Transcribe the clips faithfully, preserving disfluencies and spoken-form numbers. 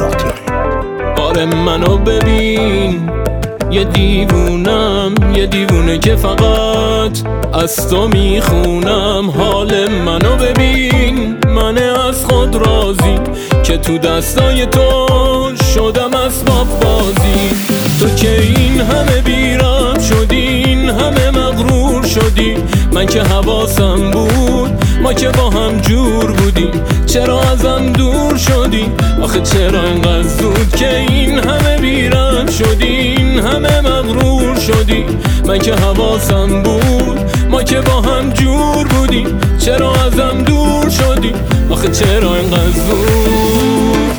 آره منو ببین، یه دیوونم، یه دیوونه که فقط از تو میخونم. حال منو ببین، من از خود راضی که تو دستای تو شدم اسباب بازی. تو که این همه بی‌ربط شدی، این همه مغرور شدی، من که حواسم بود ما که با هم جور بودیم. چرا ازم دور شدی؟ آخه چرا اینقدر زود که این همه بی‌ربط شدی، این همه مغرور شدی، من که حواسم بود ما که با هم جور بودیم. چرا ازم دور شدی؟ آخه چرا اینقدر زود؟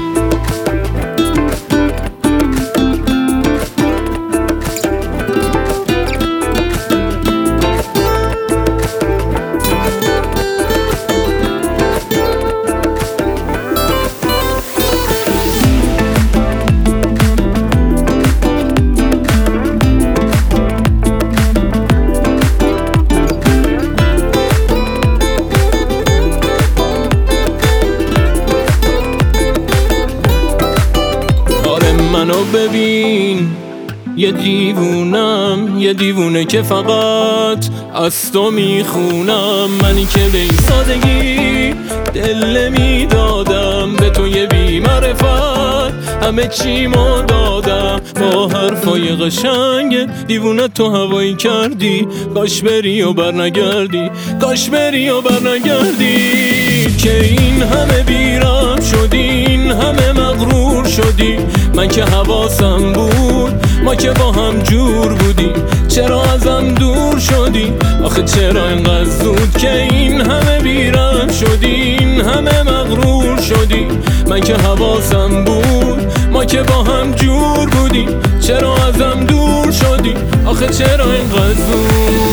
منو ببین، یه دیوونم، یه دیوونه که فقط از تو میخونم. منی که به این سادگی دل میدادم، به تو یه بی معرفت همه چیمو دادم. با حرفای قشنگ دیوونه تو هوایی کردی، کاش بری و بر نگردی، کاش بری و بر نگردی. که این همه بی‌ربط شدی، این همه مغرور شدی، من که حواسم بود ما که با هم جور بودیم. چرا ازم دور شدی؟ آخه چرا اینقدر زود که این همه بی‌ربط شدی، این همه مغرور شدی، من که حواسم بود ما که با هم جور بودیم. چرا ازم دور شدی؟ آخه چرا اینقدر زود؟